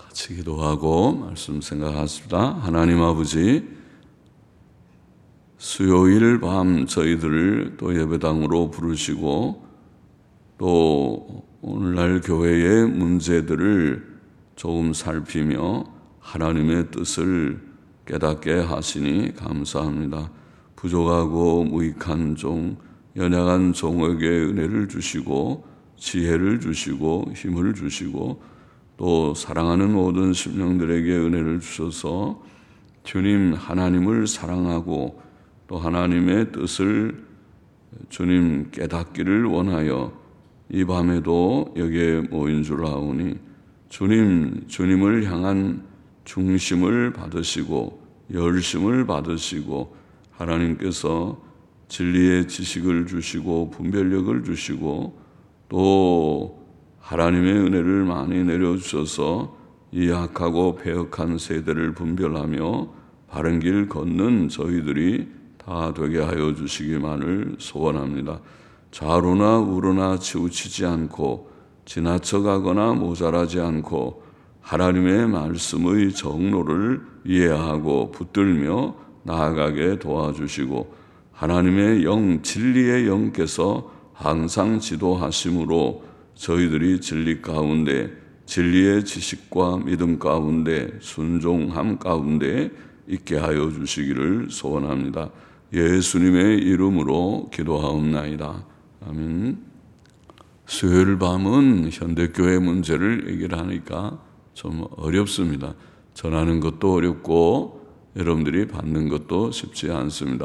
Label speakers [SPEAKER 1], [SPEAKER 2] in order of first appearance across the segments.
[SPEAKER 1] 같이 기도하고 말씀 생각하십니다. 하나님 아버지, 수요일 밤 저희들을 또 예배당으로 부르시고 또 오늘날 교회의 문제들을 조금 살피며 하나님의 뜻을 깨닫게 하시니 감사합니다. 부족하고 무익한 종, 연약한 종에게 은혜를 주시고 지혜를 주시고 힘을 주시고 또 사랑하는 모든 심령들에게 은혜를 주셔서 주님 하나님을 사랑하고 또 하나님의 뜻을 주님 깨닫기를 원하여 이 밤에도 여기에 모인 줄 아오니 주님을 향한 중심을 받으시고 열심을 받으시고 하나님께서 진리의 지식을 주시고 분별력을 주시고 또 하나님의 은혜를 많이 내려주셔서 이 악하고 패역한 세대를 분별하며 바른 길 걷는 저희들이 다 되게 하여 주시기만을 소원합니다. 좌로나 우로나 치우치지 않고 지나쳐가거나 모자라지 않고 하나님의 말씀의 정로를 이해하고 붙들며 나아가게 도와주시고 하나님의 영, 진리의 영께서 항상 지도하심으로 저희들이 진리 가운데 진리의 지식과 믿음 가운데 순종함 가운데 있게 하여 주시기를 소원합니다. 예수님의 이름으로 기도하옵나이다. 아멘. 수요일 밤은 현대교회 문제를 얘기를 하니까 좀 어렵습니다. 전하는 것도 어렵고 여러분들이 받는 것도 쉽지 않습니다.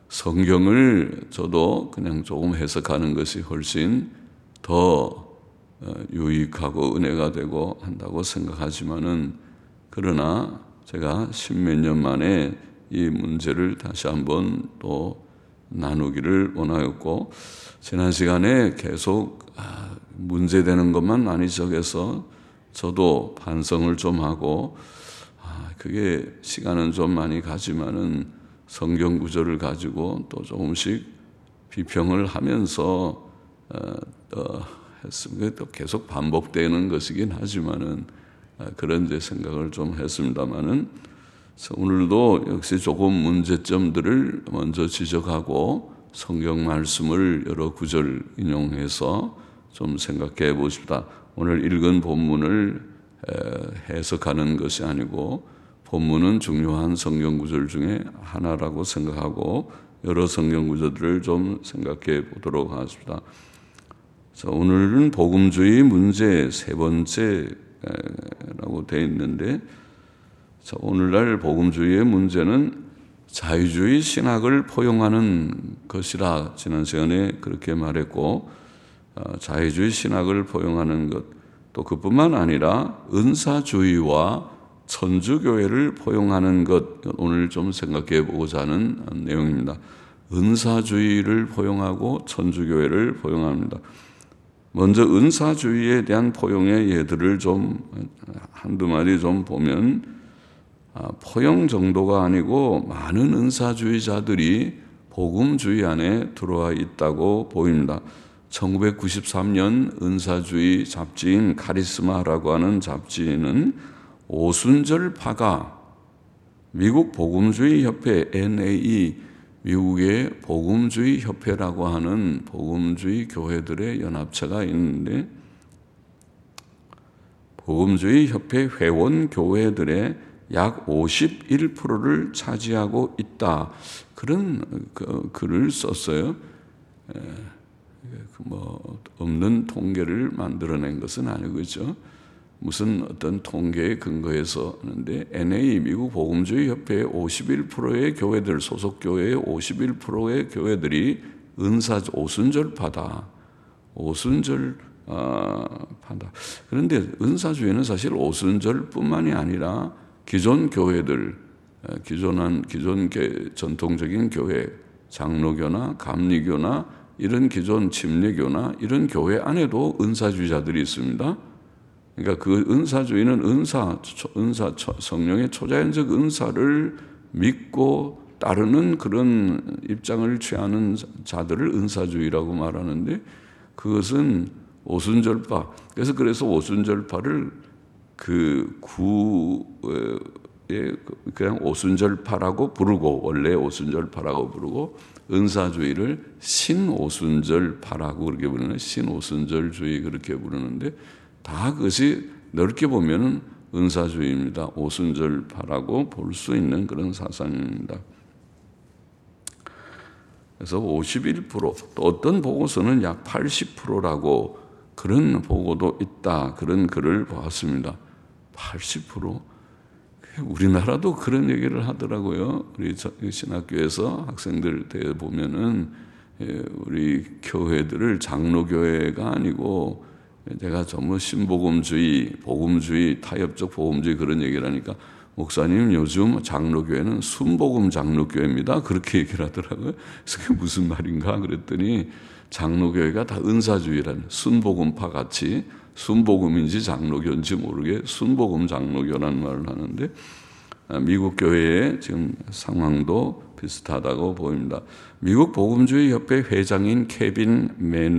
[SPEAKER 1] 성경을 저도 그냥 조금 해석하는 것이 훨씬 더 유익하고 은혜가 되고 한다고 생각하지만은 그러나 제가 십몇 년 만에 이 문제를 다시 한번 또 나누기를 원하였고 지난 시간에 계속 문제되는 것만 많이 적어서 저도 반성을 좀 하고 그게 시간은 좀 많이 가지만은 성경 구절을 가지고 또 조금씩 비평을 하면서 했습니다. 또 계속 반복되는 것이긴 하지만은 그런 이제 생각을 좀 했습니다만은 오늘도 역시 조금 문제점들을 먼저 지적하고 성경 말씀을 여러 구절 인용해서 좀 생각해 보십시다. 오늘 읽은 본문을 해석하는 것이 아니고 본문은 중요한 성경 구절 중에 하나라고 생각하고 여러 성경 구절들을 좀 생각해 보도록 하겠습니다. 자, 오늘은 복음주의 문제 세 번째라고 되어 있는데 자, 오늘날 복음주의의 문제는 자유주의 신학을 포용하는 것이라 지난 시간에 그렇게 말했고 자유주의 신학을 포용하는 것 또 그뿐만 아니라 은사주의와 천주교회를 포용하는 것 오늘 좀 생각해 보고자 하는 내용입니다. 은사주의를 포용하고 천주교회를 포용합니다. 먼저 은사주의에 대한 포용의 예들을 좀 한두 마디 좀 보면 포용 정도가 아니고 많은 은사주의자들이 복음주의 안에 들어와 있다고 보입니다. 1993년 은사주의 잡지인 카리스마라고 하는 잡지는 오순절 파가 미국 복음주의 협회 NAE 미국의 복음주의 협회라고 하는 복음주의 교회들의 연합체가 있는데 복음주의 협회 회원 교회들의 약 51%를 차지하고 있다. 그런 글을 썼어요. 없는 통계를 만들어낸 것은 아니고죠. 무슨 어떤 통계에 근거해서 하는데 NA 미국 복음주의 협회의 51%의 교회들 소속 교회의 51%의 교회들이 오순절파다. 오순절파다. 그런데 은사주의는 사실 오순절뿐만이 아니라 기존 교회들, 기존 전통적인 교회, 장로교나 감리교나 이런 기존 침례교나 이런 교회 안에도 은사주의자들이 있습니다. 그러니까 그 은사주의는 성령의 초자연적 은사를 믿고 따르는 그런 입장을 취하는 자들을 은사주의라고 말하는데 그것은 오순절파. 그래서 오순절파를 그 그냥 오순절파라고 부르고, 원래 오순절파라고 부르고, 은사주의를 신오순절파라고 그렇게 부르는, 신오순절주의 그렇게 부르는데, 다 그것이 넓게 보면은 은사주의입니다. 오순절파라고 볼 수 있는 그런 사상입니다. 그래서 51%, 또 어떤 보고서는 약 80%라고 그런 보고도 있다. 그런 글을 보았습니다. 80%? 우리나라도 그런 얘기를 하더라고요. 우리 신학교에서 학생들 때 보면은 우리 교회들을 장로교회가 아니고 제가 전부 신복음주의, 복음주의, 타협적 복음주의 그런 얘기를 하니까 목사님 요즘 장로교회는 순복음 장로교회입니다. 그렇게 얘기를 하더라고요. 그래서 그게 무슨 말인가 그랬더니 장로교회가 다 은사주의라는 순복음파 같이 순복음인지 장로교인지 모르게 순복음 장로교라는 말을 하는데 미국 교회의 지금 상황도 비슷하다고 보입니다. 미국 복음주의 협회 회장인 케빈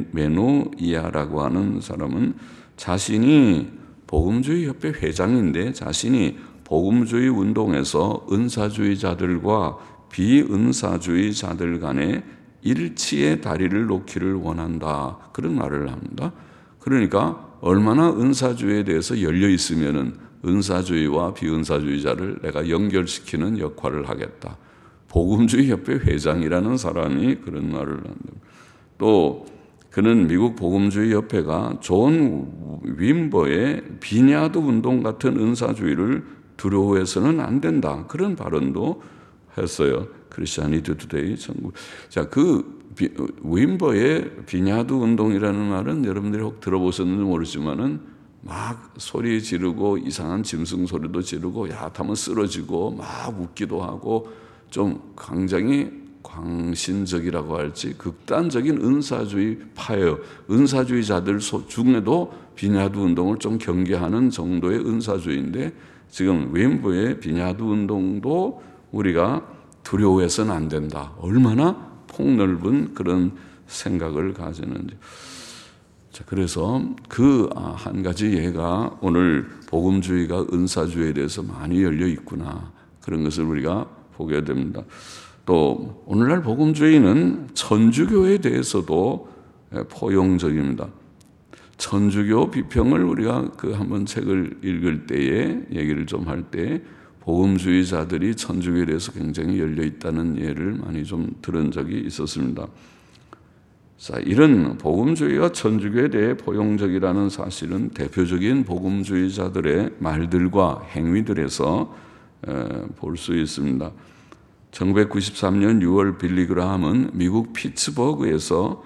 [SPEAKER 1] 메누이아라고 하는 사람은 자신이 복음주의 협회 회장인데 자신이 복음주의 운동에서 은사주의자들과 비은사주의자들 간의 일치의 다리를 놓기를 원한다. 그런 말을 합니다. 그러니까 얼마나 은사주의에 대해서 열려 있으면은 은사주의와 비은사주의자를 내가 연결시키는 역할을 하겠다. 복음주의 협회 회장이라는 사람이 그런 말을 합니다. 또 그는 미국 복음주의 협회가 존 윈버의 비냐드 운동 같은 은사주의를 두려워해서는 안 된다. 그런 발언도 했어요. 크리스티애니티 투데이. 자, 그 윈버의 비냐드 운동이라는 말은 여러분들이 혹 들어보셨는지 모르지만은 막 소리 지르고 이상한 짐승 소리도 지르고 야하면 쓰러지고 막 웃기도 하고 좀 굉장히 광신적이라고 할지 극단적인 은사주의 파예요. 은사주의자들 중에도 비냐드 운동을 좀 경계하는 정도의 은사주의인데 지금 윈버의 비냐드 운동도 우리가 두려워해서는 안 된다. 얼마나 폭넓은 그런 생각을 가지는지. 자, 그래서 그 한 가지 예가 오늘 복음주의가 은사주의에 대해서 많이 열려 있구나. 그런 것을 우리가 보게 됩니다. 또 오늘날 복음주의는 천주교에 대해서도 포용적입니다. 천주교 비평을 우리가 그 한번 책을 읽을 때에 얘기를 좀 할 때 복음주의자들이 천주교에 대해서 굉장히 열려 있다는 예를 많이 좀 들은 적이 있었습니다. 자, 이런 복음주의와 천주교에 대해 포용적이라는 사실은 대표적인 복음주의자들의 말들과 행위들에서 볼 수 있습니다. 1993년 6월 빌리 그라함은 미국 피츠버그에서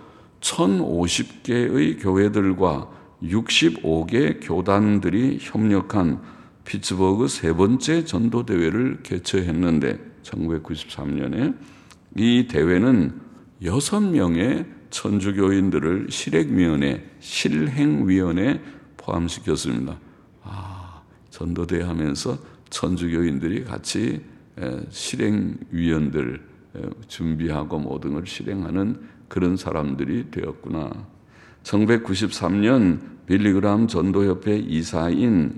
[SPEAKER 1] 1050개의 교회들과 65개 교단들이 협력한 피츠버그 세 번째 전도대회를 개최했는데 1993년에 이 대회는 6명의 천주교인들을 실행위원회에 포함시켰습니다. 전도대회 하면서 천주교인들이 같이 실행위원들 준비하고 모든 걸 실행하는 그런 사람들이 되었구나. 1993년 빌리 그라함 전도협회 이사인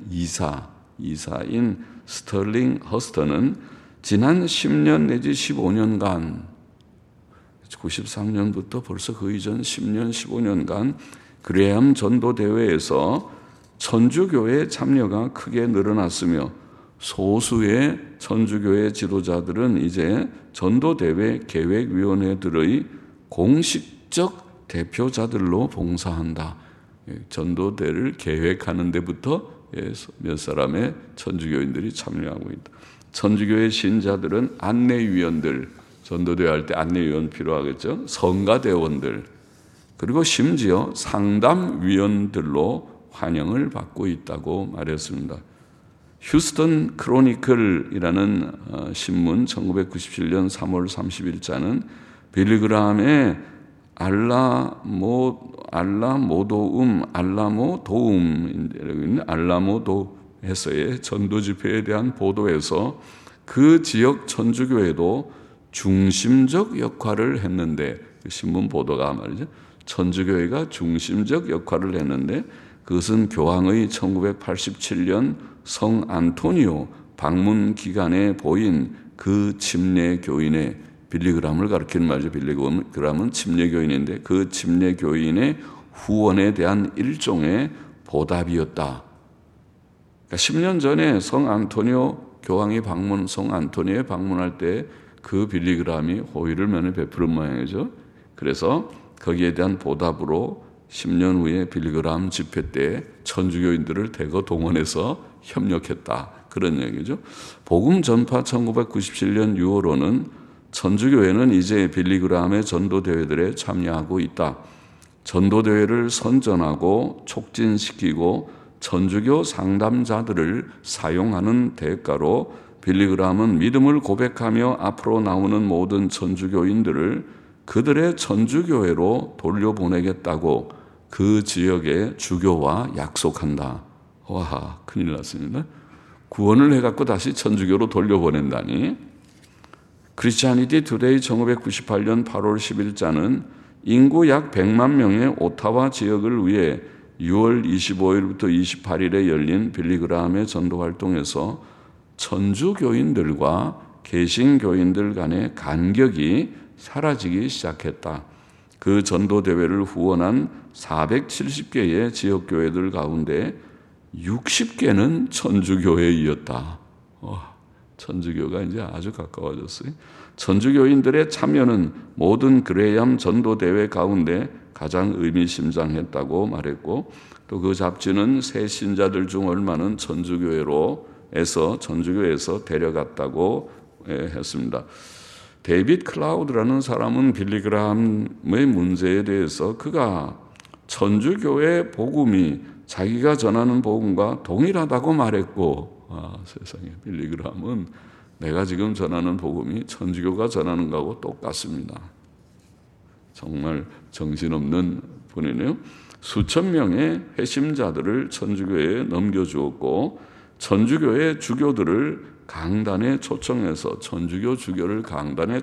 [SPEAKER 1] 스털링 허스터는 지난 10년 내지 15년간 93년부터 벌써 그 이전 10년, 15년간 그레함 전도대회에서 천주교의 참여가 크게 늘어났으며 소수의 천주교의 지도자들은 이제 전도대회 계획위원회들의 공식적 대표자들로 봉사한다. 전도대회를 계획하는 데부터 몇 사람의 천주교인들이 참여하고 있다. 천주교의 신자들은 안내위원들, 전도대회 할 때 안내위원 필요하겠죠. 성가대원들, 그리고 심지어 상담위원들로 환영을 받고 있다고 말했습니다. 휴스턴 크로니클이라는 신문 1997년 3월 30일자는 빌리 그라함의 알라모도에서의 전도 집회에 대한 보도에서 그 지역 천주교회도 중심적 역할을 했는데, 신문 보도가 말이죠. 천주교회가 중심적 역할을 했는데 그것은 교황의 1987년 성 안토니오 방문 기간에 보인 그 침례교인의 빌리그람을 가리키는 말이죠. 빌리그람은 침례교인인데 그 침례교인의 후원에 대한 일종의 보답이었다. 그러니까 10년 전에 성 안토니오 교황이 성 안토니오에 방문할 때 그 빌리그람이 호의를 면에 베푸는 모양이죠. 그래서 거기에 대한 보답으로 10년 후에 빌리그람 집회 때 천주교인들을 대거 동원해서 협력했다. 그런 얘기죠. 복음 전파 1997년 6월호는 천주교회는 이제 빌리그람의 전도대회들에 참여하고 있다. 전도대회를 선전하고 촉진시키고 천주교 상담자들을 사용하는 대가로 빌리그람은 믿음을 고백하며 앞으로 나오는 모든 천주교인들을 그들의 천주교회로 돌려보내겠다고 그 지역의 주교와 약속한다. 와, 큰일 났습니다. 구원을 해갖고 다시 천주교로 돌려보낸다니. 크리스티아니티 투데이 1998년 8월 10일자는 인구 약 100만 명의 오타와 지역을 위해 6월 25일부터 28일에 열린 빌리그람의 전도활동에서 천주교인들과 개신교인들 간의 간격이 사라지기 시작했다. 그 전도대회를 후원한 470개의 지역교회들 가운데 60개는 천주교회이었다. 천주교가 이제 아주 가까워졌어요. 천주교인들의 참여는 모든 그레이엄 전도대회 가운데 가장 의미심장했다고 말했고 또 그 잡지는 새 신자들 중 얼마는 천주교회에서 데려갔다고 했습니다. 데이빗 클라우드라는 사람은 빌리그람의 문제에 대해서 그가 천주교회 복음이 자기가 전하는 복음과 동일하다고 말했고 세상에 빌리그람은 내가 지금 전하는 복음이 천주교가 전하는 거하고 똑같습니다. 정말 정신없는 분이네요. 수천 명의 회심자들을 천주교회에 넘겨주었고 천주교회 주교들을 강단에 초청해서 천주교 주교를 강단에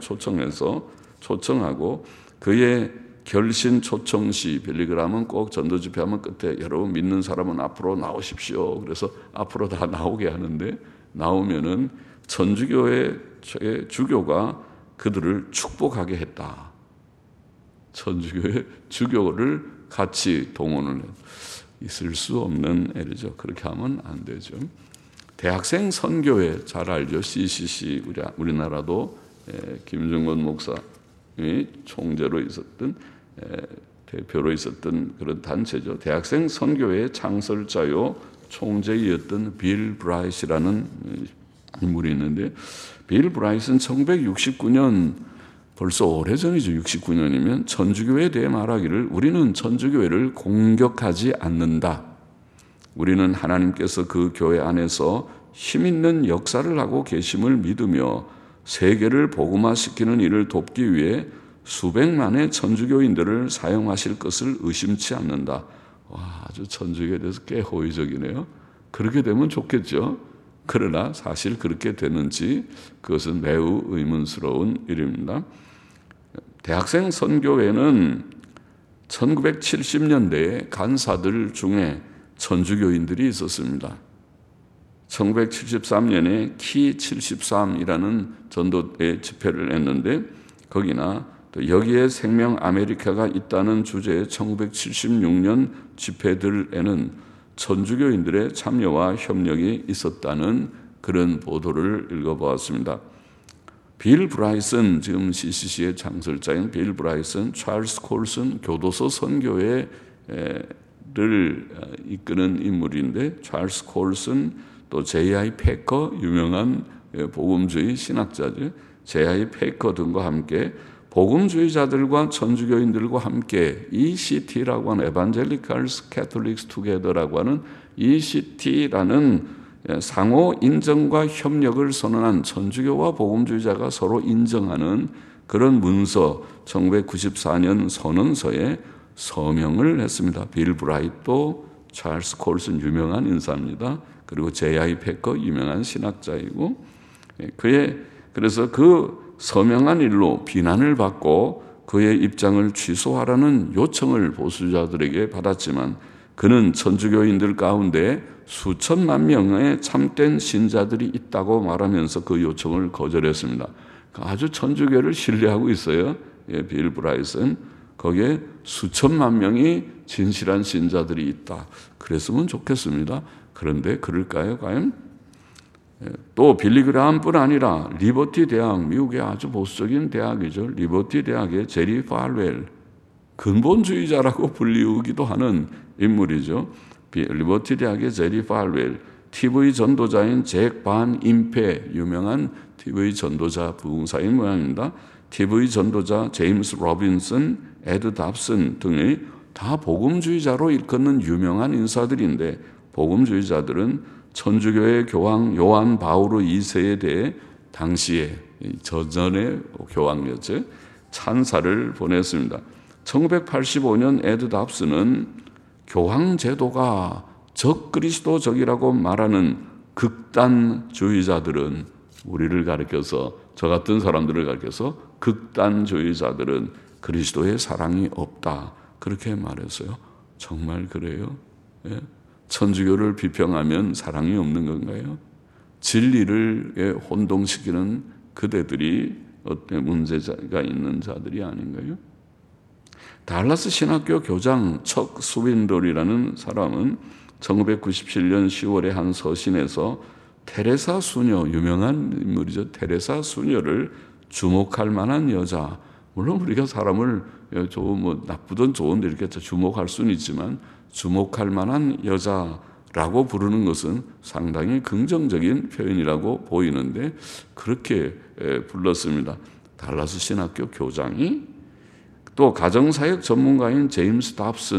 [SPEAKER 1] 초청하고 그의 결신 초청 시 빌리그람은 꼭 전도 집회하면 끝에 여러분 믿는 사람은 앞으로 나오십시오. 그래서 앞으로 다 나오게 하는데 나오면은 천주교의 주교가 그들을 축복하게 했다. 천주교의 주교를 같이 동원을 해. 있을 수 없는 일이죠. 그렇게 하면 안 되죠. 대학생 선교회 잘 알죠. CCC 우리나라도 김정건 목사의 총재로 있었던 대표로 있었던 그런 단체죠. 대학생 선교회의 창설자요 총재이었던 빌 브라이스라는 인물이 있는데 빌 브라이스는 1969년 벌써 오래전이죠. 69년이면 천주교회에 대해 말하기를 우리는 천주교회를 공격하지 않는다. 우리는 하나님께서 그 교회 안에서 힘있는 역사를 하고 계심을 믿으며 세계를 복음화시키는 일을 돕기 위해 수백만의 천주교인들을 사용하실 것을 의심치 않는다. 와, 아주 천주교에 대해서 꽤 호의적이네요. 그렇게 되면 좋겠죠. 그러나 사실 그렇게 되는지 그것은 매우 의문스러운 일입니다. 대학생 선교회는 1970년대에 간사들 중에 천주교인들이 있었습니다. 1973년에 키 73이라는 전도회 집회를 했는데 거기나 또 여기에 생명 아메리카가 있다는 주제의 1976년 집회들에는 천주교인들의 참여와 협력이 있었다는 그런 보도를 읽어보았습니다. 빌 브라이슨, 지금 CCC의 창설자인 빌 브라이슨, 찰스 콜슨 교도소 선교회를 이끄는 인물인데 찰스 콜슨 또 J.I. 패커 유명한 복음주의 신학자죠. J.I. 패커 등과 함께 복음주의자들과 천주교인들과 함께 ECT라고 하는 Evangelicals Catholics Together라고 하는 ECT라는 상호 인정과 협력을 선언한 천주교와 복음주의자가 서로 인정하는 그런 문서 1994년 선언서에 서명을 했습니다. 빌 브라이트도 찰스 콜슨 유명한 인사입니다. 그리고 J.I. 패커 유명한 신학자이고 그래서 그 서명한 일로 비난을 받고 그의 입장을 취소하라는 요청을 보수자들에게 받았지만 그는 천주교인들 가운데 수천만 명의 참된 신자들이 있다고 말하면서 그 요청을 거절했습니다. 아주 천주교를 신뢰하고 있어요. 빌 브라이슨. 거기에 수천만 명이 진실한 신자들이 있다. 그랬으면 좋겠습니다. 그런데 그럴까요, 과연? 또 빌리 그라함뿐 아니라 리버티 대학, 미국의 아주 보수적인 대학이죠. 리버티 대학의 제리 팔웰, 근본주의자라고 불리우기도 하는 인물이죠. 리버티 대학의 제리 팔웰, TV 전도자인 잭 반 임페, 유명한 TV 전도자 부흥사인 모양입니다. TV 전도자 제임스 로빈슨, 에드 답슨 등이 다 복음주의자로 일컫는 유명한 인사들인데, 복음주의자들은 천주교의 교황 요한 바오로 2세에 대해 당시에 저전의 교황이었죠. 찬사를 보냈습니다. 1985년 에드 답스는 교황 제도가 적그리스도적이라고 말하는 극단주의자들은, 우리를 가리켜서, 저 같은 사람들을 가리켜서 극단주의자들은 그리스도의 사랑이 없다, 그렇게 말했어요. 정말 그래요? 예? 천주교를 비평하면 사랑이 없는 건가요? 진리를 혼동시키는 그대들이 어떤 문제가 있는 자들이 아닌가요? 달라스 신학교 교장 척 스윈돌이라는 사람은 1997년 10월에 한 서신에서 테레사 수녀, 유명한 인물이죠. 테레사 수녀를 주목할 만한 여자, 물론 우리가 사람을 나쁘든 좋은데 이렇게 주목할 수는 있지만 주목할 만한 여자라고 부르는 것은 상당히 긍정적인 표현이라고 보이는데 그렇게 불렀습니다. 달라스 신학교 교장이. 또 가정사역 전문가인 제임스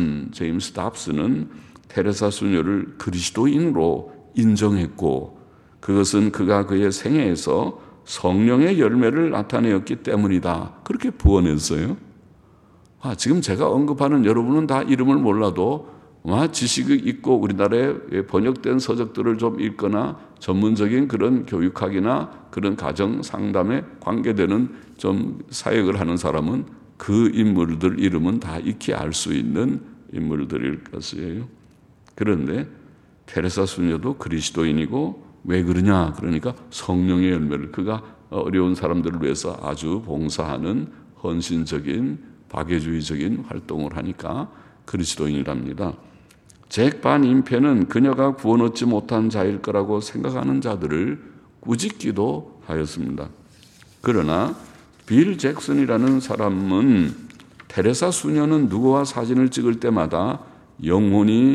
[SPEAKER 1] 답슨은 테레사 수녀를 그리스도인으로 인정했고, 그것은 그가 그의 생애에서 성령의 열매를 나타내었기 때문이다, 그렇게 부언했어요. 지금 제가 언급하는 여러분은 다 이름을 몰라도 지식이 있고 우리나라에 번역된 서적들을 좀 읽거나 전문적인 그런 교육학이나 그런 가정 상담에 관계되는 좀 사역을 하는 사람은 그 인물들 이름은 다 익히 알 수 있는 인물들일 것이에요. 그런데 테레사 수녀도 그리스도인이고, 왜 그러냐? 그러니까 성령의 열매를, 그가 어려운 사람들을 위해서 아주 봉사하는 헌신적인 박애주의적인 활동을 하니까 그리스도인이랍니다. 잭 반 임페는 그녀가 구원 얻지 못한 자일 거라고 생각하는 자들을 꾸짖기도 하였습니다. 그러나 빌 잭슨이라는 사람은 테레사 수녀는 누구와 사진을 찍을 때마다 영혼이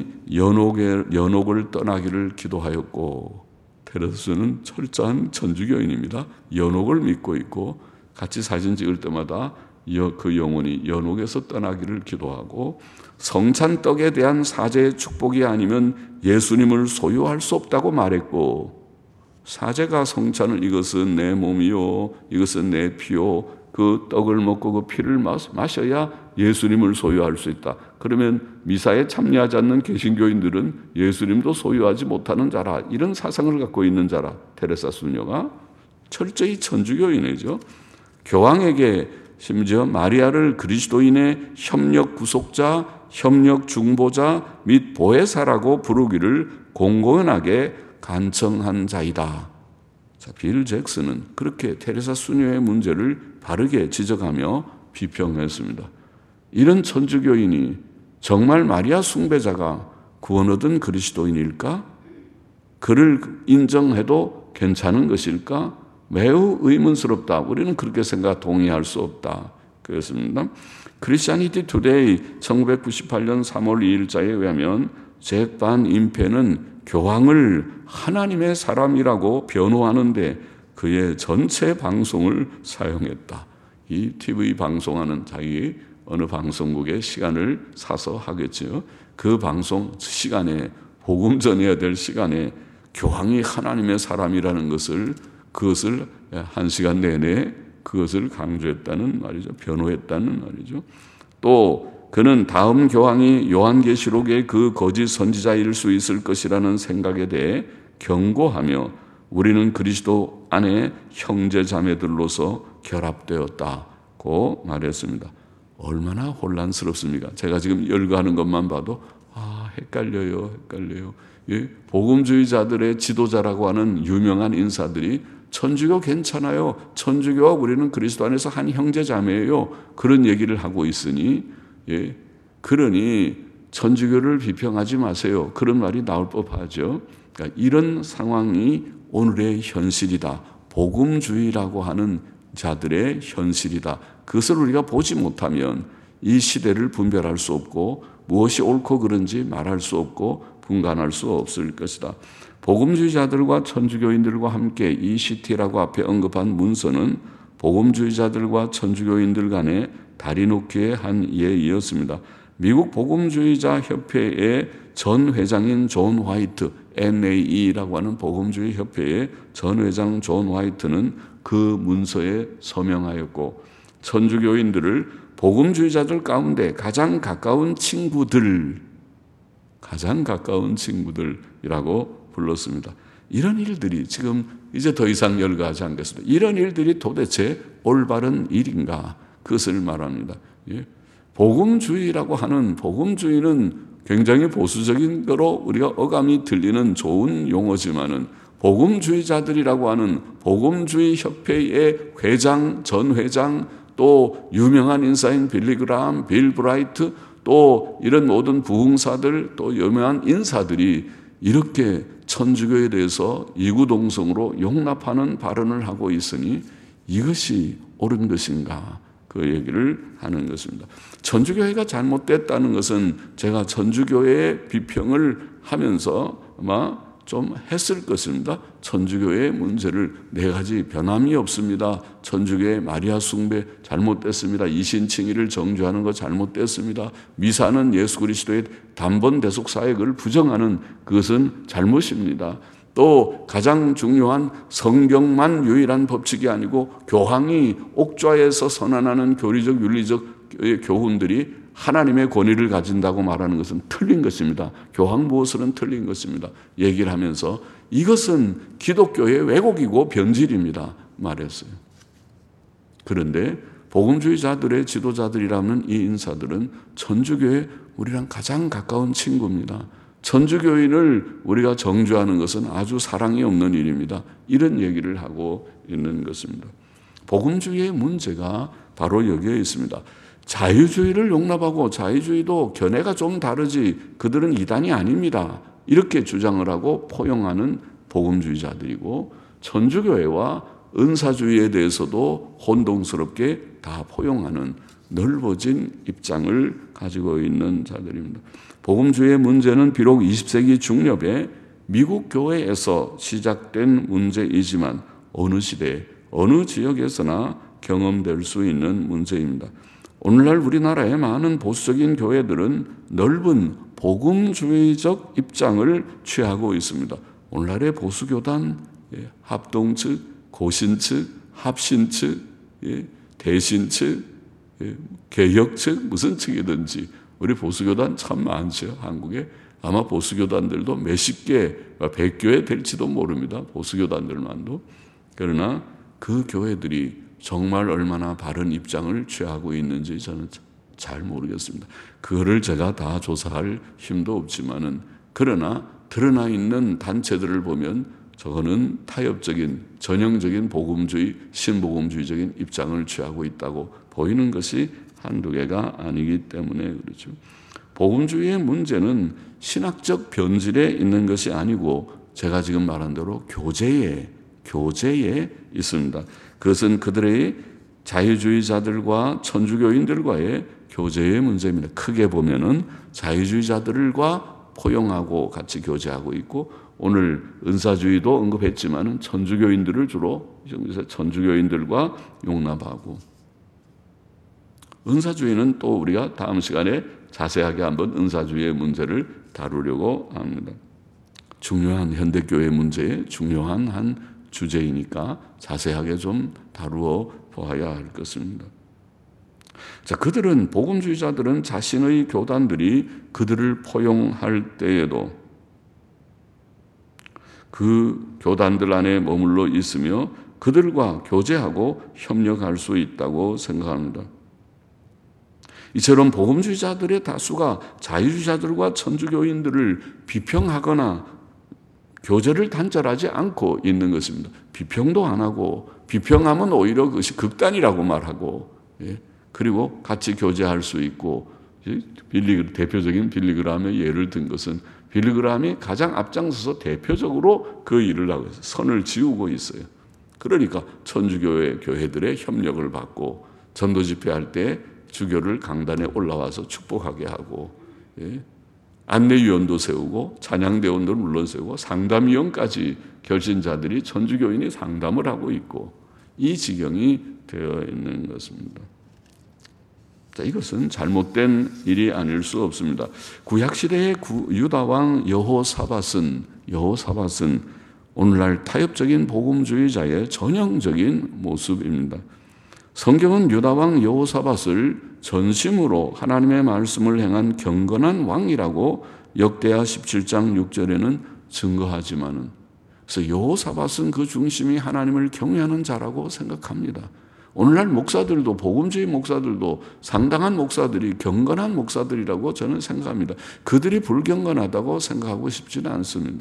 [SPEAKER 1] 연옥을 떠나기를 기도하였고, 테레사는 철저한 천주교인입니다. 연옥을 믿고 있고 같이 사진 찍을 때마다 그 영혼이 연옥에서 떠나기를 기도하고, 성찬떡에 대한 사제의 축복이 아니면 예수님을 소유할 수 없다고 말했고, 사제가 성찬을 이것은 내 몸이요 이것은 내 피요, 그 떡을 먹고 그 피를 마셔야 예수님을 소유할 수 있다. 그러면 미사에 참여하지 않는 개신교인들은 예수님도 소유하지 못하는 자라, 이런 사상을 갖고 있는 자라. 테레사 수녀가 철저히 천주교인이죠. 교황에게 심지어 마리아를 그리스도인의 협력 구속자, 협력 중보자 및 보혜사라고 부르기를 공공연하게 간청한 자이다. 빌 잭슨은 그렇게 테레사 수녀의 문제를 바르게 지적하며 비평했습니다. 이런 천주교인이 정말 마리아 숭배자가 구원 얻은 그리스도인일까? 그를 인정해도 괜찮은 것일까? 매우 의문스럽다. 우리는 그렇게 동의할 수 없다. 그렇습니다. 크리스티애니티 투데이 1998년 3월 2일자에 의하면 잭 반 임페는 교황을 하나님의 사람이라고 변호하는데 그의 전체 방송을 사용했다. 이 TV 방송하는 자기 어느 방송국의 시간을 사서 하겠죠. 그 방송 시간에, 복음 전해야 될 시간에 교황이 하나님의 사람이라는 그것을 1시간 내내 그것을 강조했다는 말이죠. 변호했다는 말이죠. 또 그는 다음 교황이 요한계시록의 그 거짓 선지자일 수 있을 것이라는 생각에 대해 경고하며 우리는 그리스도 안에 형제 자매들로서 결합되었다고 말했습니다. 얼마나 혼란스럽습니까? 제가 지금 열거하는 것만 봐도 헷갈려요. 예? 복음주의자들의 지도자라고 하는 유명한 인사들이 천주교 괜찮아요. 천주교와 우리는 그리스도 안에서 한 형제자매예요. 그런 얘기를 하고 있으니, 예? 그러니 천주교를 비평하지 마세요. 그런 말이 나올 법하죠. 그러니까 이런 상황이 오늘의 현실이다. 복음주의라고 하는 자들의 현실이다. 그것을 우리가 보지 못하면 이 시대를 분별할 수 없고 무엇이 옳고 그른지 말할 수 없고 분간할 수 없을 것이다. 복음주의자들과 천주교인들과 함께 ECT라고 앞에 언급한 문서는 복음주의자들과 천주교인들 간의 다리 놓기의 한 예이었습니다. 미국 복음주의자 협회의 전 회장인 존 화이트, NAE라고 하는 복음주의 협회의 전 회장 존 화이트는 그 문서에 서명하였고, 천주교인들을 복음주의자들 가운데 가장 가까운 친구들이라고 불렀습니다. 이런 일들이 지금 이제 더 이상 열거하지 않겠습니다. 이런 일들이 도대체 올바른 일인가? 그것을 말합니다. 예? 복음주의라고 하는, 복음주의는 굉장히 보수적인 거로 우리가 어감이 들리는 좋은 용어지만은 복음주의자들이라고 하는 복음주의 협회의 회장, 전 회장, 또 유명한 인사인 빌리 그라함, 빌 브라이트, 또 이런 모든 부흥사들, 또 유명한 인사들이 이렇게 천주교에 대해서 이구동성으로 용납하는 발언을 하고 있으니 이것이 옳은 것인가? 그 얘기를 하는 것입니다. 천주교회가 잘못됐다는 것은 제가 천주교회의 비평을 하면서 아마 좀 했을 것입니다. 천주교회의 문제를 네 가지 변함이 없습니다. 천주교회 마리아 숭배 잘못됐습니다. 이신칭의를 정죄하는 거 잘못됐습니다. 미사는 예수 그리스도의 단번 대속 사역을 부정하는 그것은 잘못입니다. 또 가장 중요한 성경만 유일한 법칙이 아니고 교황이 옥좌에서 선언하는 교리적 윤리적 교훈들이 하나님의 권위를 가진다고 말하는 것은 틀린 것입니다. 교황 무엇은 틀린 것입니다. 얘기를 하면서 이것은 기독교의 왜곡이고 변질입니다. 말했어요. 그런데 복음주의자들의 지도자들이라는 이 인사들은 천주교의 우리랑 가장 가까운 친구입니다. 천주교인을 우리가 정죄하는 것은 아주 사랑이 없는 일입니다. 이런 얘기를 하고 있는 것입니다. 복음주의의 문제가 바로 여기에 있습니다. 자유주의를 용납하고 자유주의도 견해가 좀 다르지 그들은 이단이 아닙니다. 이렇게 주장을 하고 포용하는 복음주의자들이고, 천주교회와 은사주의에 대해서도 혼동스럽게 다 포용하는 넓어진 입장을 가지고 있는 자들입니다. 복음주의의 문제는 비록 20세기 중엽에 미국 교회에서 시작된 문제이지만 어느 시대, 어느 지역에서나 경험될 수 있는 문제입니다. 오늘날 우리나라의 많은 보수적인 교회들은 넓은 복음주의적 입장을 취하고 있습니다. 오늘날의 보수교단, 합동 측, 고신 측, 합신 측, 대신 측, 개혁 측, 무슨 측이든지 우리 보수교단 참 많죠. 한국에 아마 보수교단들도 몇십 개, 100교회 될지도 모릅니다. 보수교단들만도. 그러나 그 교회들이 정말 얼마나 바른 입장을 취하고 있는지 저는 잘 모르겠습니다. 그거를 제가 다 조사할 힘도 없지만은, 그러나 드러나 있는 단체들을 보면 저거는 타협적인 전형적인 복음주의, 신복음주의적인 입장을 취하고 있다고 보이는 것이 한두 개가 아니기 때문에 그렇죠. 복음주의의 문제는 신학적 변질에 있는 것이 아니고 제가 지금 말한 대로 교제에 있습니다. 그것은 그들의 자유주의자들과 천주교인들과의 교제의 문제입니다. 크게 보면은 자유주의자들과 포용하고 같이 교제하고 있고, 오늘 은사주의도 언급했지만은 천주교인들을 주로 천주교인들과 용납하고, 은사주의는 또 우리가 다음 시간에 자세하게 한번 은사주의의 문제를 다루려고 합니다. 중요한 현대교회 문제의 중요한 한 주제이니까 자세하게 좀 다루어 보아야 할 것입니다. 자, 복음주의자들은 자신의 교단들이 그들을 포용할 때에도 그 교단들 안에 머물러 있으며 그들과 교제하고 협력할 수 있다고 생각합니다. 이처럼 복음주의자들의 다수가 자유주의자들과 천주교인들을 비평하거나 교제를 단절하지 않고 있는 것입니다. 비평도 안 하고, 비평하면 오히려 그것이 극단이라고 말하고, 그리고 같이 교제할 수 있고, 대표적인 빌리그람의 예를 든 것은 빌리그람이 가장 앞장서서 대표적으로 그 일을 하고 있어요. 선을 지우고 있어요. 그러니까 천주교의 교회들의 협력을 받고 전도 집회할 때 주교를 강단에 올라와서 축복하게 하고, 안내위원도 세우고 찬양대원도 물론 세우고 상담위원까지 결신자들이 천주교인이 상담을 하고 있고, 이 지경이 되어 있는 것입니다. 자, 이것은 잘못된 일이 아닐 수 없습니다. 구약시대의 유다왕 여호사밧은 오늘날 타협적인 복음주의자의 전형적인 모습입니다. 성경은 유다왕 여호사밧을 전심으로 하나님의 말씀을 행한 경건한 왕이라고 역대하 17장 6절에는 증거하지만은, 그래서 여호사밧은 그 중심이 하나님을 경외하는 자라고 생각합니다. 오늘날 목사들도, 복음주의 목사들도 상당한 목사들이 경건한 목사들이라고 저는 생각합니다. 그들이 불경건하다고 생각하고 싶지는 않습니다.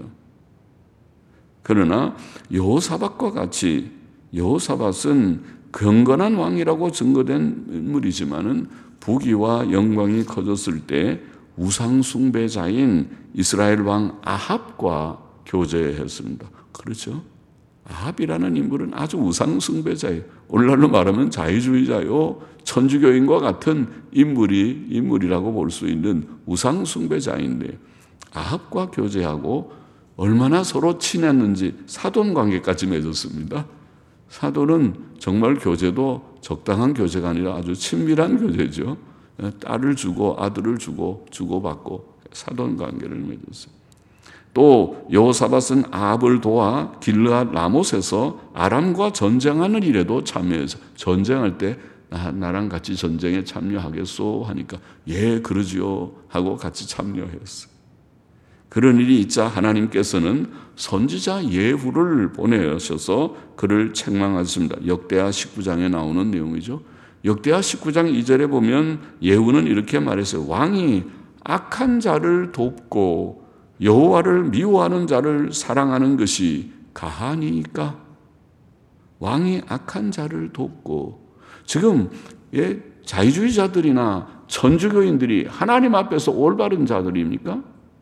[SPEAKER 1] 그러나 여호사밧과 같이 여호사밧은 경건한 왕이라고 증거된 인물이지만은 부귀와 영광이 커졌을 때 우상 숭배자인 이스라엘 왕 아합과 교제했습니다. 그렇죠? 아합이라는 인물은 아주 우상 숭배자예요. 오늘날로 말하면 자유주의자요, 천주교인과 같은 인물이라고 볼 수 있는 우상 숭배자인데, 아합과 교제하고 얼마나 서로 친했는지 사돈 관계까지 맺었습니다. 사돈은 정말 교제도 적당한 교제가 아니라 아주 친밀한 교제죠. 딸을 주고 아들을 주고받고 사돈 관계를 맺었어요. 또 여호사밧은 아합을 도와 길르앗 라못에서 아람과 전쟁하는 일에도 참여해서, 전쟁할 때 나랑 같이 전쟁에 참여하겠소 하니까 예 그러지요 하고 같이 참여했어요. 그런 일이 있자 하나님께서는 선지자 예후를 보내셔서 그를 책망하셨습니다. 역대하 19장에 나오는 내용이죠. 역대하 19장 2절에 보면 예후는 이렇게 말했어요. 왕이 악한 자를 돕고 여호와를 미워하는 자를 사랑하는 것이 가하니까? 왕이 악한 자를 돕고, 지금 자유주의자들이나 천주교인들이 하나님 앞에서 올바른 자들입니까?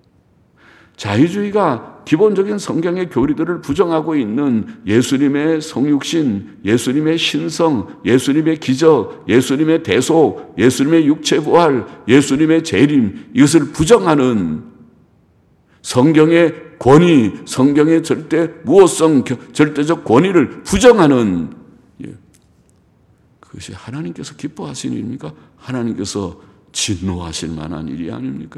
[SPEAKER 1] 자유주의가 기본적인 성경의 교리들을 부정하고 있는 예수님의 성육신, 예수님의 신성, 예수님의 기적, 예수님의 대속, 예수님의 육체부활, 예수님의 재림, 이것을 부정하는 성경의 권위, 성경의 무엇성, 절대적 권위를 부정하는, 그것이 하나님께서 기뻐하시는 일입니까? 하나님께서 진노하실 만한 일이 아닙니까?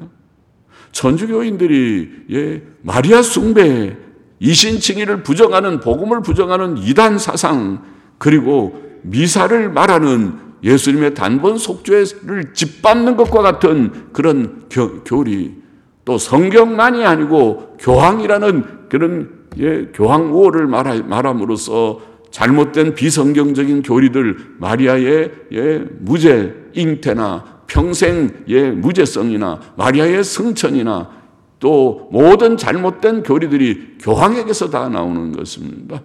[SPEAKER 1] 천주교인들이 마리아 숭배, 이신칭의를 부정하는, 복음을 부정하는 이단 사상, 그리고 미사를 말하는 예수님의 단번 속죄를 짓밟는 것과 같은 그런 교리, 또 성경만이 아니고 교황이라는 그런 교황 우월을 말함으로써 잘못된 비성경적인 교리들, 마리아의 무죄, 잉태나 평생의 무죄성이나 마리아의 승천이나 또 모든 잘못된 교리들이 교황에게서 다 나오는 것입니다.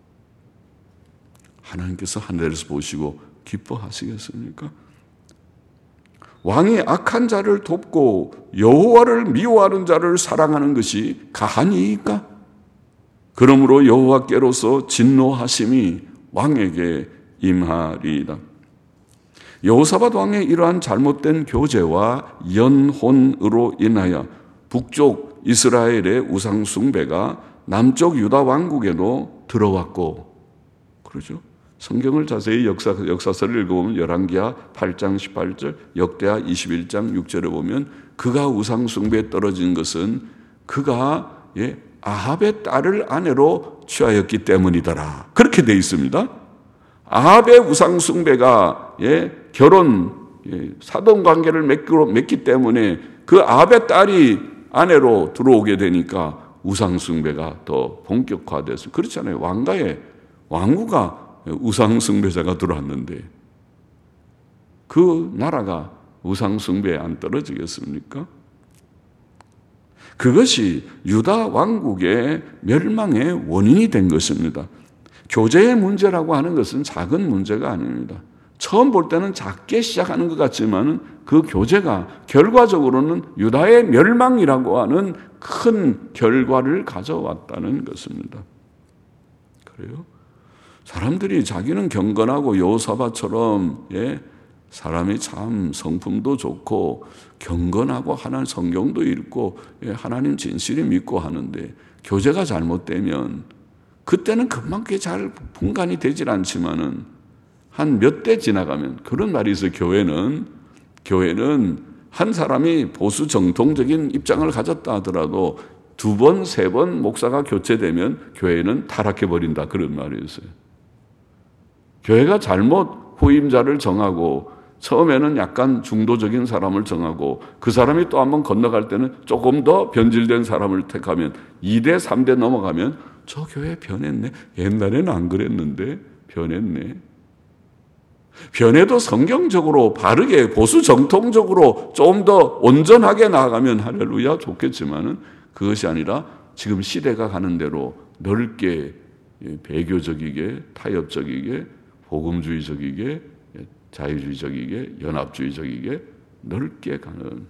[SPEAKER 1] 하나님께서 하늘에서 보시고 기뻐하시겠습니까? 왕이 악한 자를 돕고 여호와를 미워하는 자를 사랑하는 것이 가하니까? 그러므로 여호와께로서 진노하심이 왕에게 임하리이다. 여호사밧 왕의 이러한 잘못된 교제와 연혼으로 인하여 북쪽 이스라엘의 우상 숭배가 남쪽 유다 왕국에도 들어왔고, 그러죠? 성경을 자세히 역사서를 읽어보면 열왕기하 8장 18절, 역대하 21장 6절에 보면 그가 우상 숭배에 떨어진 것은 그가 아합의 딸을 아내로 취하였기 때문이더라. 그렇게 되어 있습니다. 아합의 우상 숭배가 사돈 관계를 맺기 때문에 그 아합의 딸이 아내로 들어오게 되니까 우상 숭배가 더 본격화됐어요. 그렇잖아요. 왕구가 우상 숭배자가 들어왔는데 그 나라가 우상 숭배에 안 떨어지겠습니까? 그것이 유다 왕국의 멸망의 원인이 된 것입니다. 교제의 문제라고 하는 것은 작은 문제가 아닙니다. 처음 볼 때는 작게 시작하는 것 같지만 그 교제가 결과적으로는 유다의 멸망이라고 하는 큰 결과를 가져왔다는 것입니다. 그래요? 사람들이 자기는 경건하고 여호사밧처럼 사람이 참 성품도 좋고 경건하고 하나님 성경도 읽고 하나님 진실이 믿고 하는데 교제가 잘못되면 그때는 금방 그게 잘 분간이 되질 않지만은 한 몇 대 지나가면 그런 말이 있어요. 교회는 한 사람이 보수 정통적인 입장을 가졌다 하더라도 2번, 3번 목사가 교체되면 교회는 타락해버린다. 그런 말이 있어요. 교회가 잘못 후임자를 정하고 처음에는 약간 중도적인 사람을 정하고 그 사람이 또 한번 건너갈 때는 조금 더 변질된 사람을 택하면 2대, 3대 넘어가면 저 교회 변했네. 옛날에는 안 그랬는데 변했네. 변해도 성경적으로 바르게 보수 정통적으로 좀 더 온전하게 나아가면 할렐루야 좋겠지만은 그것이 아니라 지금 시대가 가는 대로 넓게 배교적이게 타협적이게 복음주의적이게 자유주의적이게 연합주의적이게 넓게 가는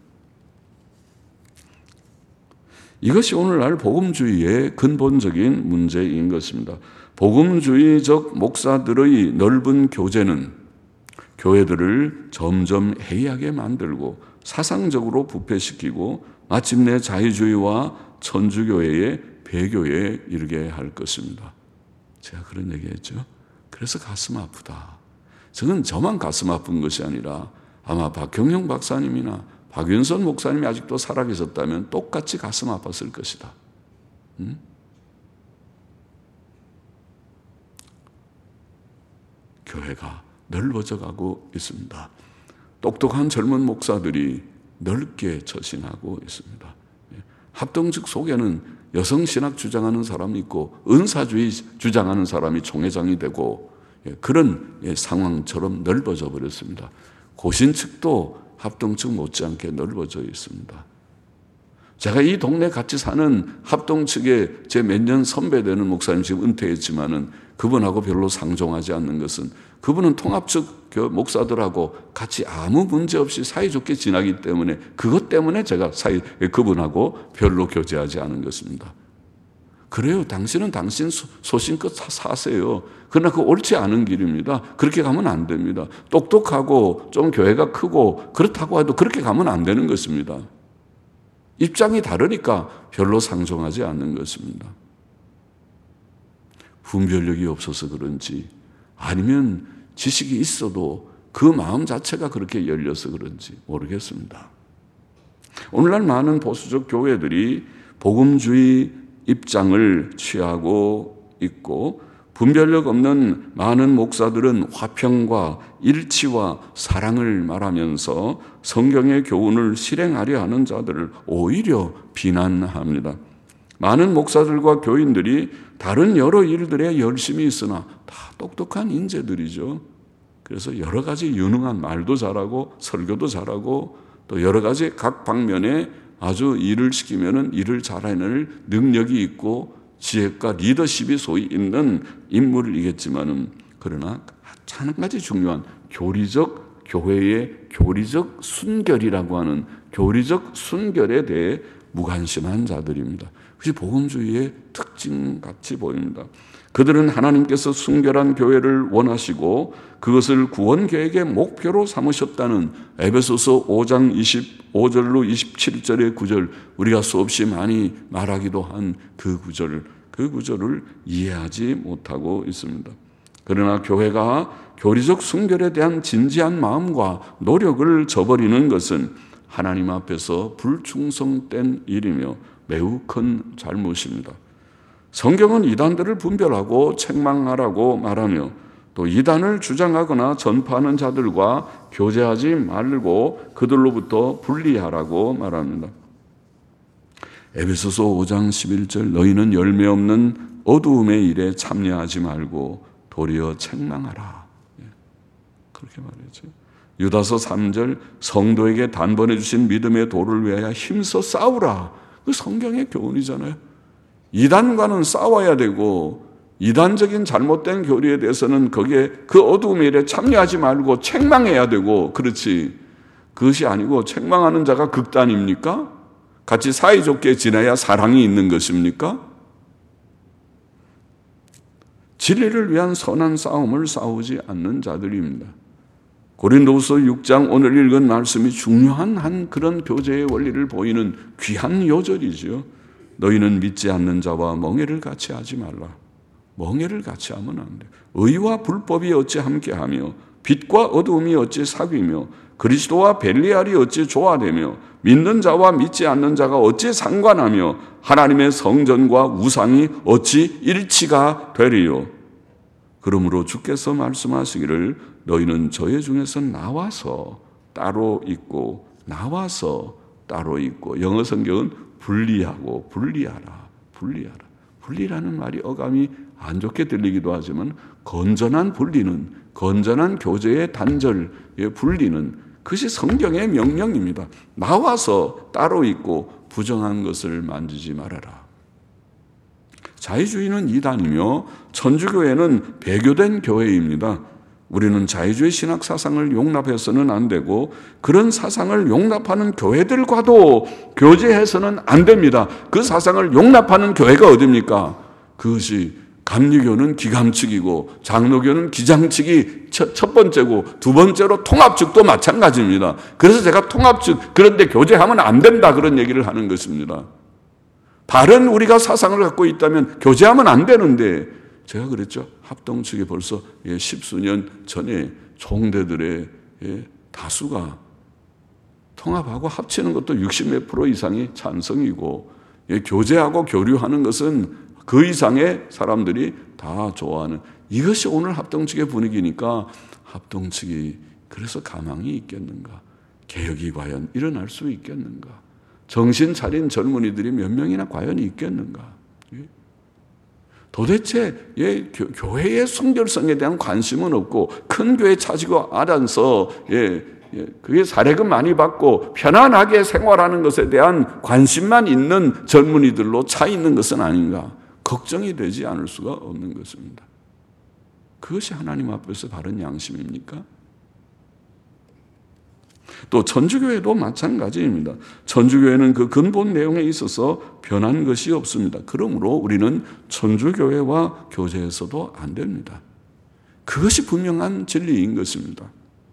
[SPEAKER 1] 이것이 오늘날 복음주의의 근본적인 문제인 것입니다. 복음주의적 목사들의 넓은 교제는 교회들을 점점 해이하게 만들고 사상적으로 부패시키고 마침내 자유주의와 천주교회의 배교에 이르게 할 것입니다. 제가 그런 얘기했죠. 그래서 가슴 아프다. 저만 가슴 아픈 것이 아니라 아마 박경영 박사님이나 박윤선 목사님이 아직도 살아계셨다면 똑같이 가슴 아팠을 것이다. 교회가 넓어져 가고 있습니다. 똑똑한 젊은 목사들이 넓게 처신하고 있습니다. 합동측 속에는 여성신학 주장하는 사람이 있고 은사주의 주장하는 사람이 총회장이 되고 그런 상황처럼 넓어져 버렸습니다. 고신측도 합동측 못지않게 넓어져 있습니다. 제가 이 동네 같이 사는 합동측에 제 몇 년 선배되는 목사님 지금 은퇴했지만은 그분하고 별로 상종하지 않는 것은 그분은 통합측 목사들하고 같이 아무 문제 없이 사이좋게 지나기 때문에 그것 때문에 제가 그분하고 별로 교제하지 않은 것입니다. 그래요. 당신은 당신 소신껏 사세요. 그러나 그거 옳지 않은 길입니다. 그렇게 가면 안 됩니다. 똑똑하고 좀 교회가 크고 그렇다고 해도 그렇게 가면 안 되는 것입니다. 입장이 다르니까 별로 상종하지 않는 것입니다. 분별력이 없어서 그런지 아니면 지식이 있어도 그 마음 자체가 그렇게 열려서 그런지 모르겠습니다. 오늘날 많은 보수적 교회들이 복음주의 입장을 취하고 있고 분별력 없는 많은 목사들은 화평과 일치와 사랑을 말하면서 성경의 교훈을 실행하려 하는 자들을 오히려 비난합니다. 많은 목사들과 교인들이 다른 여러 일들에 열심히 있으나 다 똑똑한 인재들이죠. 그래서 여러 가지 유능한 말도 잘하고 설교도 잘하고 또 여러 가지 각 방면에 아주 일을 시키면은 일을 잘해낼 능력이 있고 지혜과 리더십이 소위 있는 인물이겠지만은 그러나 한 가지 중요한 교회의 교리적 순결이라고 하는 교리적 순결에 대해 무관심한 자들입니다. 그것이 복음주의의 특징같이 보입니다. 그들은 하나님께서 순결한 교회를 원하시고 그것을 구원계획의 목표로 삼으셨다는 에베소서 5장 25절로 27절의 구절, 우리가 수없이 많이 말하기도 한 그 구절을 이해하지 못하고 있습니다. 그러나 교회가 교리적 순결에 대한 진지한 마음과 노력을 저버리는 것은 하나님 앞에서 불충성된 일이며 매우 큰 잘못입니다. 성경은 이단들을 분별하고 책망하라고 말하며 또 이단을 주장하거나 전파하는 자들과 교제하지 말고 그들로부터 분리하라고 말합니다. 에베소서 5장 11절 너희는 열매 없는 어두움의 일에 참여하지 말고 도리어 책망하라. 그렇게 말했죠. 유다서 3절 성도에게 단번에 주신 믿음의 도를 위하여 힘써 싸우라. 그 성경의 교훈이잖아요. 이단과는 싸워야 되고 이단적인 잘못된 교리에 대해서는 거기에 그 어두움의 일에 참여하지 말고 책망해야 되고 그렇지. 그것이 아니고 책망하는 자가 극단입니까? 같이 사이좋게 지내야 사랑이 있는 것입니까? 진리를 위한 선한 싸움을 싸우지 않는 자들입니다. 고린도후서 6장 오늘 읽은 말씀이 중요한 한 그런 교제의 원리를 보이는 귀한 요절이지요. 너희는 믿지 않는 자와 멍에를 같이 하지 말라. 멍에를 같이 하면 안 돼. 의와 불법이 어찌 함께하며 빛과 어두움이 어찌 사귀며 그리스도와 벨리알이 어찌 조화되며 믿는 자와 믿지 않는 자가 어찌 상관하며 하나님의 성전과 우상이 어찌 일치가 되리요. 그러므로 주께서 말씀하시기를 너희는 저희 중에서 나와서 따로 있고 나와서 따로 있고 영어 성경은 분리하고 분리하라. 분리라는 말이 어감이 안 좋게 들리기도 하지만 건전한 분리는 건전한 교제의 단절의 분리는 그것이 성경의 명령입니다. 나와서 따로 있고 부정한 것을 만지지 말아라. 자유주의는 이단이며 천주교회는 배교된 교회입니다. 우리는 자유주의 신학 사상을 용납해서는 안 되고 그런 사상을 용납하는 교회들과도 교제해서는 안 됩니다. 그 사상을 용납하는 교회가 어디입니까? 그것이 감리교는 기감측이고 장로교는 기장측이 첫 번째고 두 번째로 통합측도 마찬가지입니다. 그래서 제가 통합측 그런데 교제하면 안 된다 그런 얘기를 하는 것입니다. 바른 우리가 사상을 갖고 있다면 교제하면 안 되는데 제가 그랬죠. 합동측이 벌써 10수년 전에 총대들의 다수가 통합하고 합치는 것도 60몇 % 이상이 찬성이고 교제하고 교류하는 것은 그 이상의 사람들이 다 좋아하는 이것이 오늘 합동측의 분위기니까 합동측이 그래서 가망이 있겠는가? 개혁이 과연 일어날 수 있겠는가? 정신 차린 젊은이들이 몇 명이나 과연 있겠는가? 도대체 교회의 순결성에 대한 관심은 없고 큰 교회 차지고 알아서 그게 사례금 많이 받고 편안하게 생활하는 것에 대한 관심만 있는 젊은이들로 차 있는 것은 아닌가? 걱정이 되지 않을 수가 없는 것입니다. 그것이 하나님 앞에서 바른 양심입니까? 또 천주교회도 마찬가지입니다. 천주교회는 그 근본 내용에 있어서 변한 것이 없습니다. 그러므로 우리는 천주교회와 교제해서도 안 됩니다. 그것이 분명한 진리인 것입니다.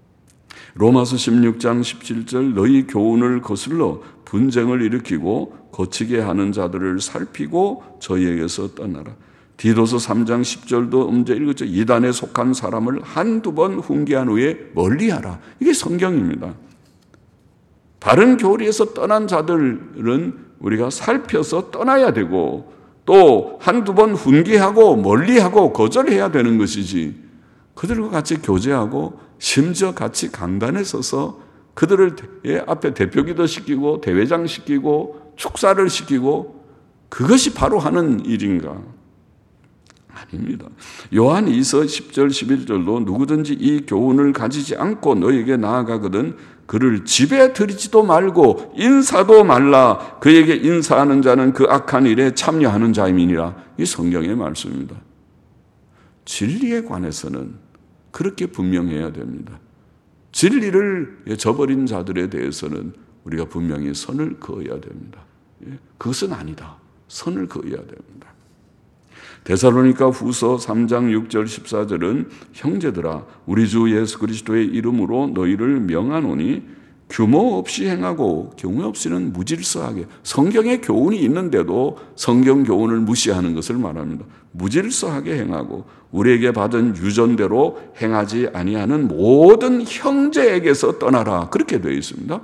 [SPEAKER 1] 로마서 16장 17절 너희 교훈을 거슬러 분쟁을 일으키고 거치게 하는 자들을 살피고 저희에게서 떠나라. 디도서 3장 10절도 언제 읽었죠? 이단에 속한 사람을 한두 번 훈계한 후에 멀리하라. 이게 성경입니다. 바른 교리에서 떠난 자들은 우리가 살펴서 떠나야 되고 또 한두 번 훈계하고 멀리하고 거절해야 되는 것이지 그들과 같이 교제하고 심지어 같이 강단에 서서 그들을 앞에 대표기도 시키고 대회장 시키고 축사를 시키고 그것이 바로 하는 일인가? 아닙니다. 요한 2서 10절 11절도 누구든지 이 교훈을 가지지 않고 너에게 나아가거든 그를 집에 들이지도 말고 인사도 말라. 그에게 인사하는 자는 그 악한 일에 참여하는 자임이니라. 이 성경의 말씀입니다. 진리에 관해서는 그렇게 분명해야 됩니다. 진리를 저버린 자들에 대해서는 우리가 분명히 선을 그어야 됩니다. 그것은 아니다. 선을 그어야 됩니다. 데살로니가 후서 3장 6절 14절은 형제들아 우리 주 예수 그리스도의 이름으로 너희를 명하노니 규모 없이 행하고 경우 없이는 무질서하게 성경에 교훈이 있는데도 성경 교훈을 무시하는 것을 말합니다. 무질서하게 행하고 우리에게 받은 유전대로 행하지 아니하는 모든 형제에게서 떠나라. 그렇게 되어 있습니다.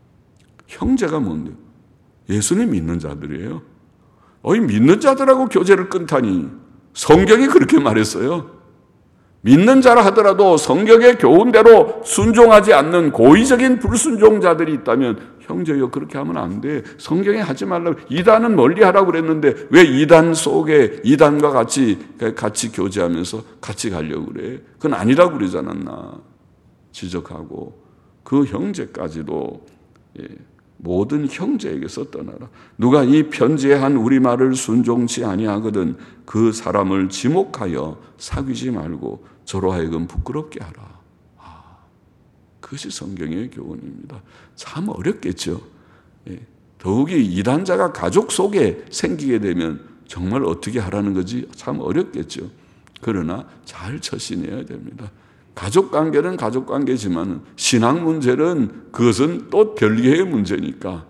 [SPEAKER 1] 형제가 뭔데요? 예수님 믿는 자들이에요. 믿는 자들하고 교제를 끊다니 성경이 그렇게 말했어요. 믿는 자라 하더라도 성경의 교훈대로 순종하지 않는 고의적인 불순종자들이 있다면 형제여 그렇게 하면 안 돼. 성경에 하지 말라고. 이단은 멀리하라고 그랬는데 왜 이단 속에 이단과 같이 교제하면서 같이 가려고 그래. 그건 아니라고 그러지 않았나 지적하고 그 형제까지도 모든 형제에게서 떠나라. 누가 이 편지에 한 우리 말을 순종치 아니하거든 그 사람을 지목하여 사귀지 말고 저로 하여금 부끄럽게 하라. 그것이 성경의 교훈입니다. 참 어렵겠죠. 더욱이 이단자가 가족 속에 생기게 되면 정말 어떻게 하라는 거지 참 어렵겠죠. 그러나 잘 처신해야 됩니다. 가족관계는 가족관계지만 신앙 문제는 그것은 또 별개의 문제니까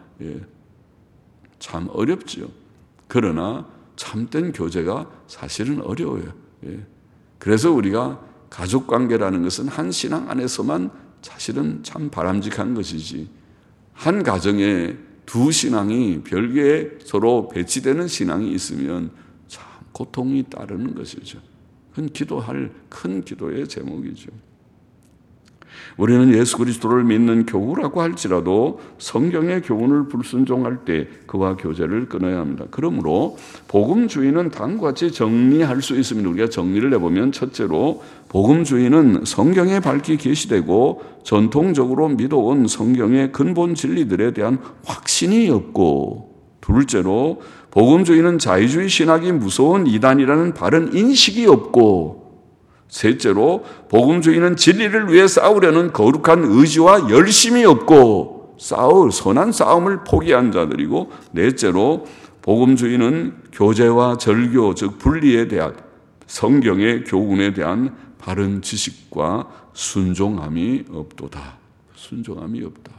[SPEAKER 1] 참 어렵죠. 그러나 참된 교제가 사실은 어려워요. 그래서 우리가 가족관계라는 것은 한 신앙 안에서만 사실은 참 바람직한 것이지 한 가정에 두 신앙이 별개의 서로 배치되는 신앙이 있으면 참 고통이 따르는 것이죠. 그건 기도할 큰 기도의 제목이죠. 우리는 예수 그리스도를 믿는 교우라고 할지라도 성경의 교훈을 불순종할 때 그와 교제를 끊어야 합니다. 그러므로 복음주의는 다음과 같이 정리할 수 있습니다. 우리가 정리를 해보면 첫째로 복음주의는 성경에 밝히 계시되고 전통적으로 믿어온 성경의 근본 진리들에 대한 확신이 없고, 둘째로 복음주의는 자유주의 신학이 무서운 이단이라는 바른 인식이 없고, 셋째로 복음주의는 진리를 위해 싸우려는 거룩한 의지와 열심이 없고 선한 싸움을 포기한 자들이고, 넷째로 복음주의는 교제와 절교 즉 분리에 대한 성경의 교훈에 대한 바른 지식과 순종함이 없도다. 순종함이 없다.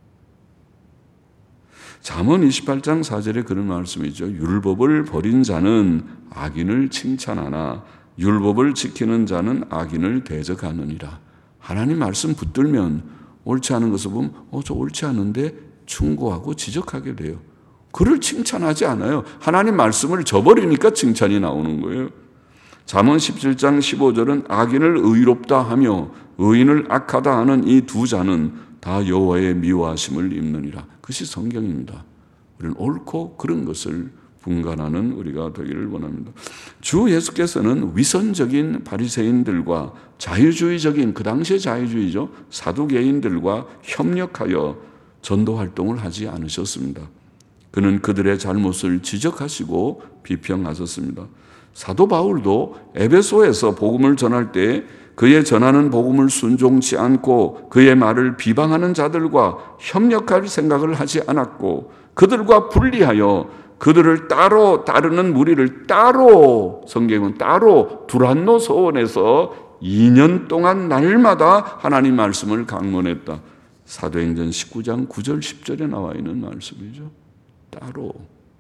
[SPEAKER 1] 잠언 28장 4절에 그런 말씀이죠. 율법을 버린 자는 악인을 칭찬하나 율법을 지키는 자는 악인을 대적하느니라. 하나님 말씀 붙들면 옳지 않은 것을 보면 저 옳지 않은데 충고하고 지적하게 돼요. 그를 칭찬하지 않아요. 하나님 말씀을 저버리니까 칭찬이 나오는 거예요. 잠언 17장 15절은 악인을 의롭다 하며 의인을 악하다 하는 이 두 자는 다 여호와의 미워하심을 입느니라. 그것이 성경입니다. 우리는 옳고 그런 것을 분간하는 우리가 되기를 원합니다. 주 예수께서는 위선적인 바리새인들과 자유주의적인 그 당시의 자유주의죠. 사두개인들과 협력하여 전도 활동을 하지 않으셨습니다. 그는 그들의 잘못을 지적하시고 비평하셨습니다. 사도 바울도 에베소에서 복음을 전할 때 그의 전하는 복음을 순종치 않고 그의 말을 비방하는 자들과 협력할 생각을 하지 않았고, 그들과 분리하여 그들을 따로 따르는 무리를 따로, 성경은 따로 두란노 서원에서 2년 동안 날마다 하나님 말씀을 강론했다. 사도행전 19장 9절 10절에 나와 있는 말씀이죠. 따로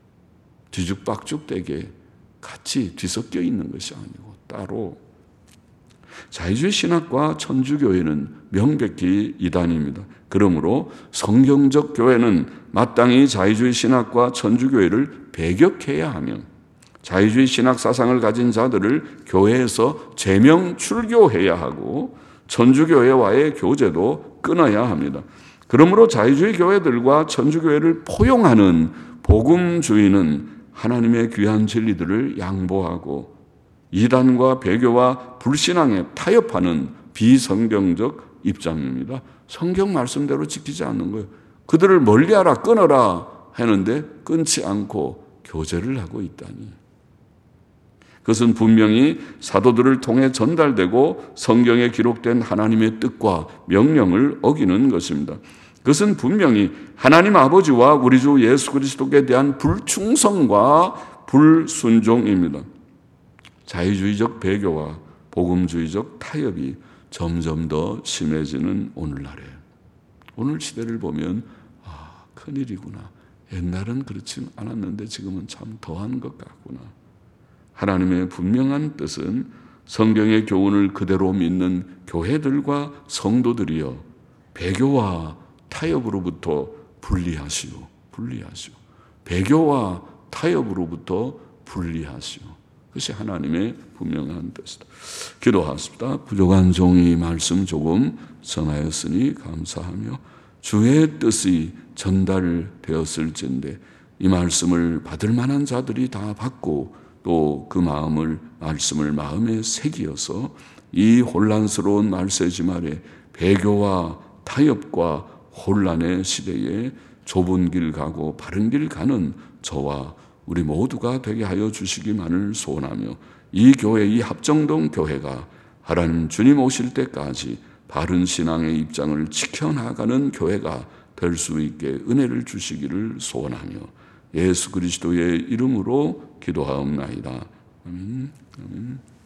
[SPEAKER 1] 뒤죽박죽되게 같이 뒤섞여 있는 것이 아니고 따로. 자유주의 신학과 천주교회는 명백히 이단입니다. 그러므로 성경적 교회는 마땅히 자유주의 신학과 천주교회를 배격해야 하며 자유주의 신학 사상을 가진 자들을 교회에서 제명 출교해야 하고 천주교회와의 교제도 끊어야 합니다. 그러므로 자유주의 교회들과 천주교회를 포용하는 복음주의는 하나님의 귀한 진리들을 양보하고 이단과 배교와 불신앙에 타협하는 비성경적 입장입니다. 성경 말씀대로 지키지 않는 거예요. 그들을 멀리하라, 끊어라 하는데 끊지 않고 교제를 하고 있다니. 그것은 분명히 사도들을 통해 전달되고 성경에 기록된 하나님의 뜻과 명령을 어기는 것입니다. 그것은 분명히 하나님 아버지와 우리 주 예수 그리스도께 대한 불충성과 불순종입니다. 자유주의적 배교와 복음주의적 타협이 점점 더 심해지는 오늘날에, 오늘 시대를 보면 큰일이구나. 옛날은 그렇지 않았는데 지금은 참 더한 것 같구나. 하나님의 분명한 뜻은 성경의 교훈을 그대로 믿는 교회들과 성도들이여 배교와 타협으로부터 분리하시오. 배교와 타협으로부터 분리하시오. 그것이 하나님의 분명한 뜻이다. 기도하십시다. 부족한 종이 말씀 조금 전하였으니 감사하며 주의 뜻이 전달되었을진데 이 말씀을 받을 만한 자들이 다 받고 또 그 말씀을 마음에 새기어서 이 혼란스러운 말세지 말에 배교와 타협과 혼란의 시대에 좁은 길 가고 바른 길 가는 저와 우리 모두가 되게 하여 주시기만을 소원하며, 이 교회, 이 합정동 교회가 하나님 주님 오실 때까지 바른 신앙의 입장을 지켜나가는 교회가 될 수 있게 은혜를 주시기를 소원하며 예수 그리스도의 이름으로 기도하옵나이다. 아멘. 아멘.